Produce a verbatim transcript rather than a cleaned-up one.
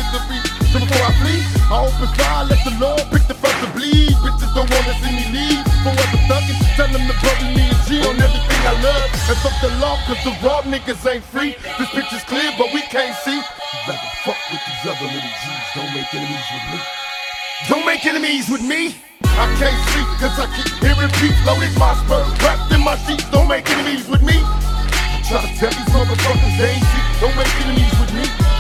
victory. So before I flee, I open fire, let the Lord pick the first to bleed. Bitches don't wanna see me leave. For what the thuggin', tell them to bubble me a G on everything I love. And fuck the law, cause the raw niggas ain't free. This picture's clear, but we can't see. You better fuck with these other little G's. Don't make enemies with me. Don't make enemies with me. I can't sleep, cause I keep hearing beats loaded my spur, wrapped in my sheets. Don't make enemies with me. I try to tell these motherfuckers they ain't shit. Don't make enemies with me.